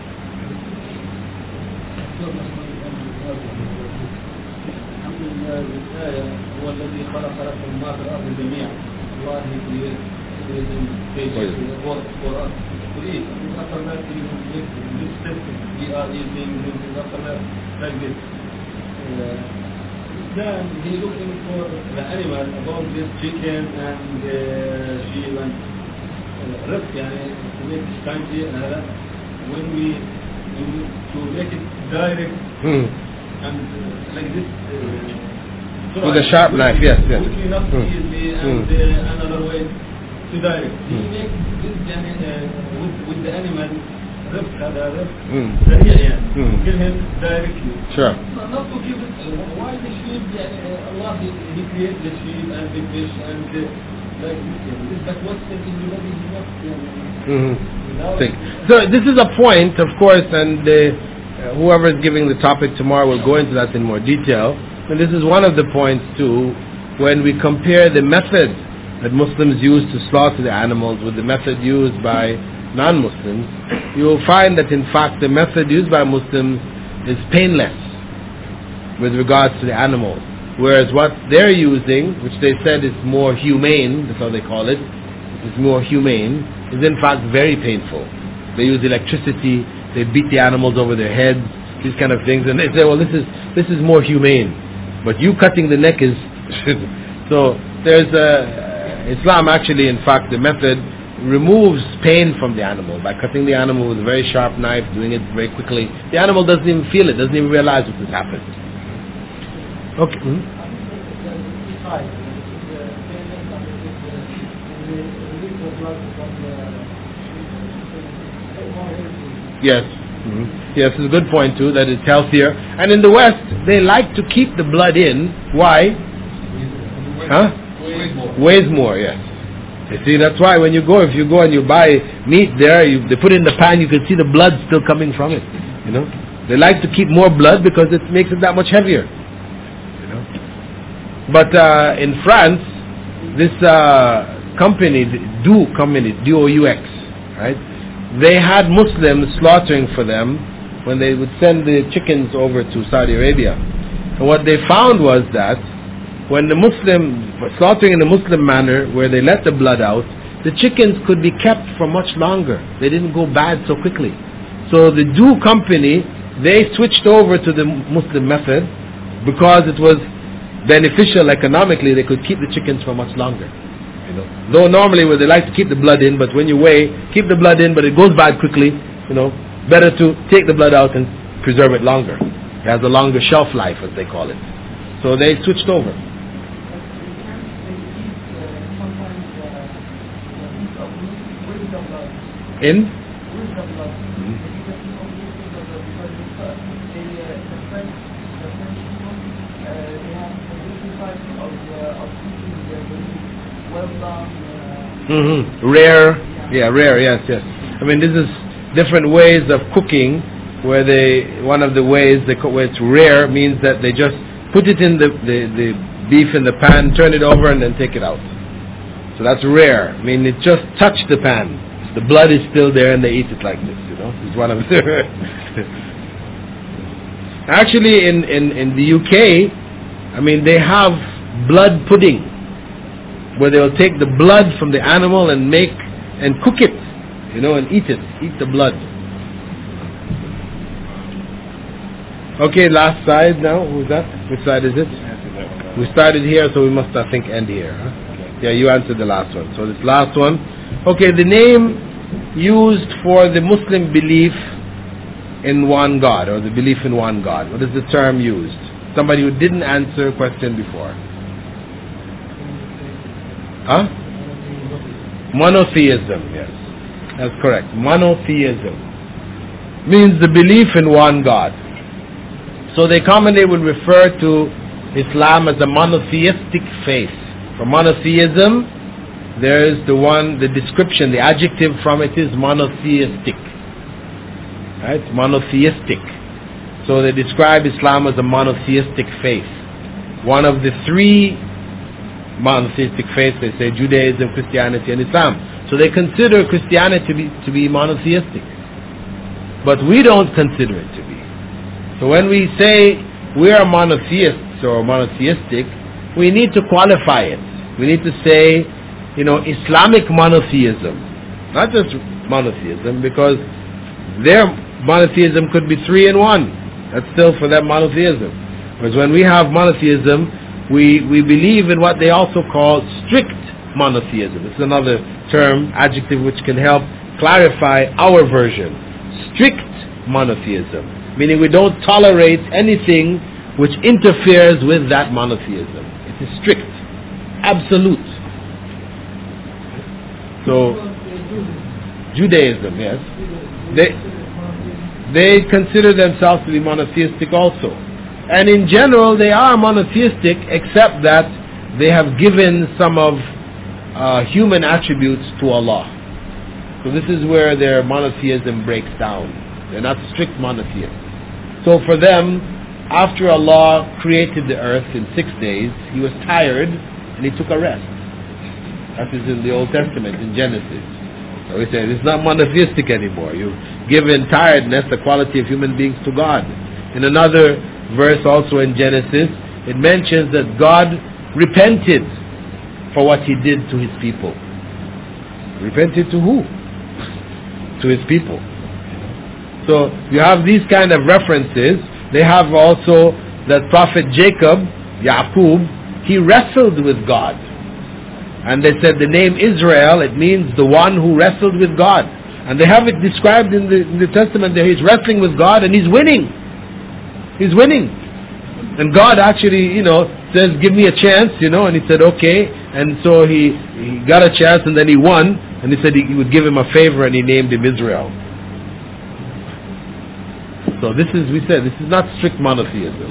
Then he looking for the animal about this chicken and sheep and risk to make country and other. When we to make it direct and like this with a sharp knife, yes. Quickly enough easily and another way to direct. He make this with the animal risk kill him directly. Sure. Not to keep it. Why the sheep? Allah He created the sheep and the fish and like this. But what's the everybody So this is a point, of course, and whoever is giving the topic tomorrow will go into that in more detail. And this is one of the points too, when we compare the method that Muslims use to slaughter the animals with the method used by non-Muslims, you will find that in fact the method used by Muslims is painless with regards to the animal, whereas what they're using, which they said is more humane, that's how they call it, is more humane, is in fact very painful. They use electricity, they beat the animals over their heads, these kind of things, and they say, well, this is more humane, but you cutting the neck is so there's Islam actually, in fact, the method removes pain from the animal by cutting the animal with a very sharp knife, doing it very quickly. The animal doesn't even feel it, doesn't even realize what has happened. Okay. Yes. Yes, it's a good point too, that it's healthier. And in the West, they like to keep the blood in. Why? Weighs more, yes. You see, that's why when you go, if you go and you buy meat there, they put it in the pan, you can see the blood still coming from it. You know, they like to keep more blood because it makes it that much heavier. You know, but in France, this company, DOUX, right? They had Muslims slaughtering for them when they would send the chickens over to Saudi Arabia. And what they found was that when the slaughtering in a Muslim manner, where they let the blood out, the chickens could be kept for much longer. They didn't go bad so quickly. So the DOUX company, they switched over to the Muslim method because it was beneficial economically. They could keep the chickens for much longer. You know, though normally where they like to keep the blood in, but when you weigh, keep the blood in, but it goes bad quickly. You know, better to take the blood out and preserve it longer. It has a longer shelf life, as they call it. So they switched over. In? Rare, yes. I mean, this is different ways of cooking, where one of the ways where it's rare means that they just put it in the beef in the pan, turn it over, and then take it out. So that's rare. I mean, it just touched the pan. The blood is still there, and they eat it like this. You know, it's one of the. Actually, in the UK, I mean, they have blood pudding, where they'll take the blood from the animal and cook it, you know, and eat the blood. Okay, last side now. Who's that? Which side is it? We started here, so we must, I think, end here. Huh? Yeah, you answered the last one. So this last one. Okay, the name used for the Muslim belief in one God, or the belief in one God. What is the term used? Somebody who didn't answer a question before. Huh? Monotheism, yes. That's correct. Monotheism means the belief in one God. So they commonly would refer to Islam as a monotheistic faith. For monotheism, there is the description, the adjective from it is monotheistic. Right? Monotheistic. So they describe Islam as a monotheistic faith. One of the three monotheistic faiths. They say Judaism, Christianity, and Islam. So they consider Christianity to be monotheistic. But we don't consider it to be. So when we say we are monotheists or monotheistic, we need to qualify it. We need to say, Islamic monotheism, not just monotheism, because their monotheism could be 3 in 1. That's still for them monotheism. Whereas when we have monotheism, we believe in what they also call strict monotheism. It's another term, adjective, which can help clarify our version. Strict monotheism, meaning we don't tolerate anything which interferes with that monotheism. It is strict, absolute. So, Judaism, yes. They consider themselves to be monotheistic also. And in general, they are monotheistic, except that they have given some of human attributes to Allah. So this is where their monotheism breaks down. They're not strict monotheists. So for them, after Allah created the earth in 6 days, He was tired and He took a rest. That is in the Old Testament, in Genesis. So we say it's not monotheistic anymore. You've given tiredness, the quality of human beings, to God. In another verse also in Genesis, it mentions that God repented for what He did to His people. Repented to who? To His people. So you have these kind of references. They have also that Prophet Jacob, Yaqub, he wrestled with God. And they said the name Israel, it means the one who wrestled with God. And they have it described in the Testament that he's wrestling with God and he's winning. He's winning. And God actually, says, give me a chance, and he said, okay. And so he got a chance and then he won. And he said he would give him a favor and he named him Israel. So this is not strict monotheism.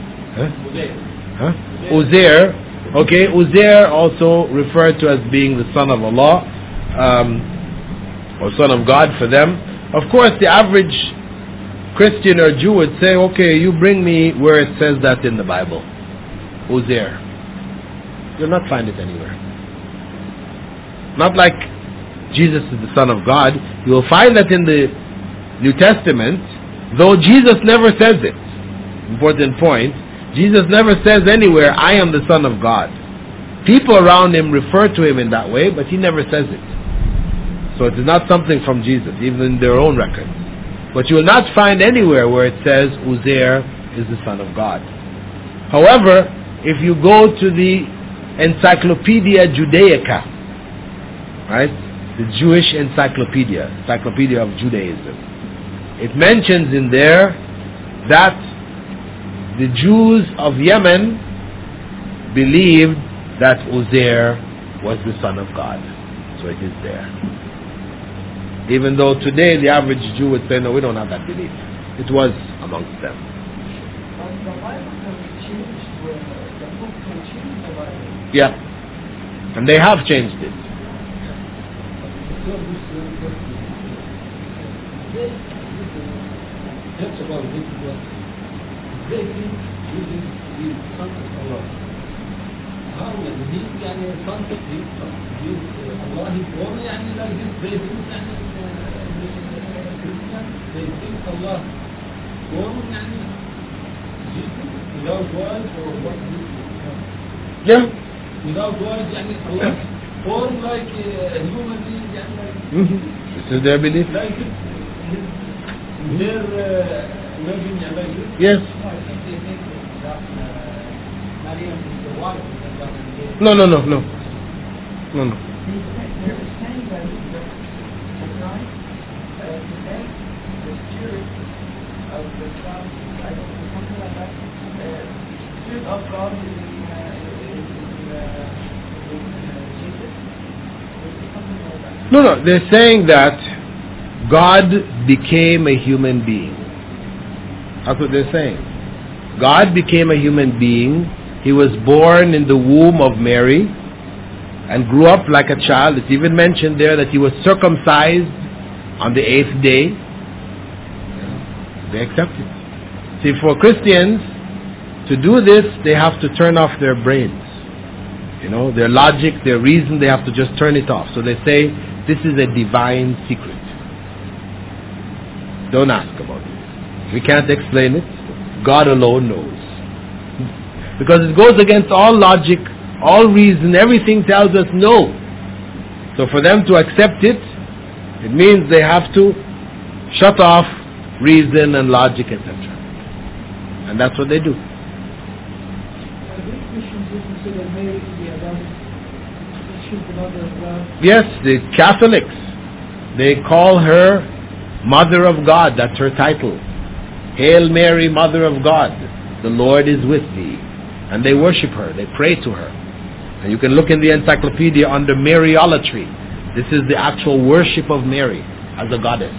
Uzair. Okay, Uzair also referred to as being the son of Allah, or son of God for them. Of course, the average Christian or Jew would say, okay, you bring me where it says that in the Bible. Uzair. You'll not find it anywhere. Not like Jesus is the son of God. You will find that in the New Testament, though Jesus never says it. Important point. Jesus never says anywhere, I am the Son of God. People around Him refer to Him in that way, but He never says it. So it is not something from Jesus, even in their own records. But you will not find anywhere where it says Uzair is the Son of God. However, if you go to the Encyclopedia Judaica, right, the Jewish Encyclopedia of Judaism, it mentions in there that the Jews of Yemen believed that Uzair was the son of God. So it is there. Even though today the average Jew would say, no, we don't have that belief. It was amongst them. The Bible can change, the book can change the Bible. Yeah. And they have changed it. That's about this. They think this is the son of Allah. How he son of Allah is born like this. They think Christian. They think Allah born Jesus without wife or what? Yeah. Without wife, Allah born like a human being. This is their belief. Like it. Their yes. No. They're saying that the Christ, the spirit of the Son, something like that, spirit of God is in Jesus. Something like that. No, they're saying that God became a human being. That's what they're saying. God became a human being. He was born in the womb of Mary and grew up like a child. It's even mentioned there that he was circumcised on the 8th day. They accept it. See, for Christians to do this, they have to turn off their brains. Their logic, their reason, they have to just turn it off. So they say, this is a divine secret. Don't ask about it. We can't explain it. God alone knows. Because it goes against all logic, all reason, everything tells us no. So for them to accept it, it means they have to shut off reason and logic, etc. And that's what they do. Yes, the Catholics, they call her Mother of God. That's her title. Hail Mary, Mother of God, the Lord is with thee. And they worship her, they pray to her. And you can look in the encyclopedia under Mariolatry. This is the actual worship of Mary as a goddess.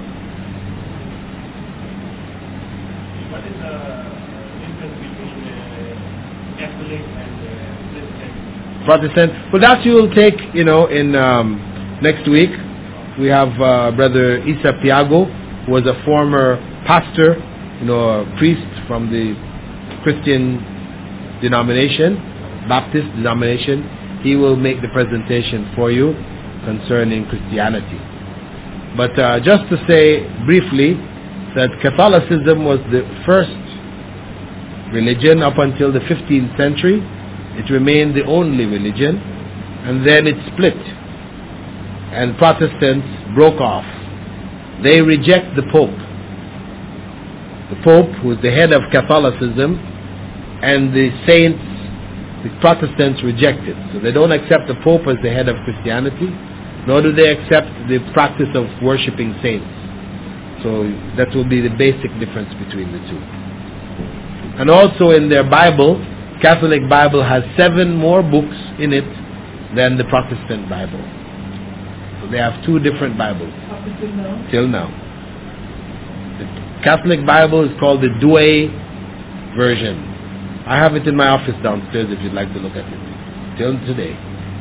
What is the difference between Catholic and Protestant? Well, that you will take, in next week. We have Brother Isa Piago, who was a former pastor, a priest from the Christian denomination, Baptist denomination. He will make the presentation for you concerning Christianity. But just to say briefly that Catholicism was the first religion up until the 15th century. It remained the only religion, and then it split, and Protestants broke off. They reject the Pope. The Pope, who is the head of Catholicism, and the saints, the Protestants reject it. So they don't accept the Pope as the head of Christianity, nor do they accept the practice of worshipping saints. So that will be the basic difference between the two. And also in their Bible, Catholic Bible has 7 more books in it than the Protestant Bible. So they have 2 different Bibles. Up until now? Till now. The Catholic Bible is called the Douay version. I have it in my office downstairs if you'd like to look at it. Till today.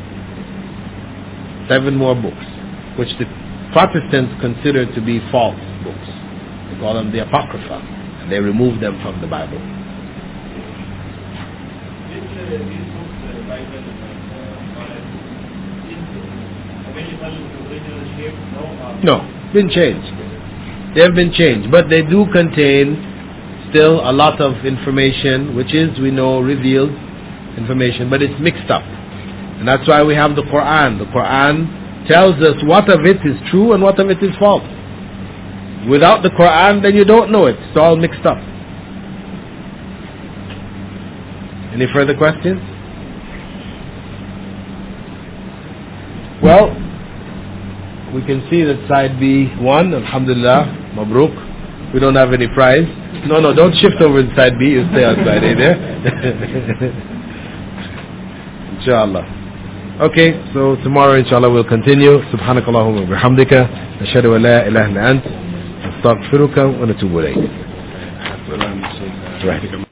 7 more books, which the Protestants consider to be false books. They call them the Apocrypha, and they remove them from the Bible. These books, Bible and available in the original shape? No, been changed. They have been changed, but they do contain still a lot of information, which is, we know, revealed information, but it's mixed up. And that's why we have the Quran. The Quran tells us what of it is true and what of it is false. Without the Quran, then you don't know it. It's all mixed up. Any further questions? Well, we can see that side B won. Alhamdulillah, Mabruk. We don't have any prize. No, don't shift over to side B. You stay on side A there. Inshallah. Okay, so tomorrow inshallah we'll continue. Subhanakallahumma wa bihamdika. Nashhadu an la ilaha illa ant. Nastaghfiruka wa natubu ilayk.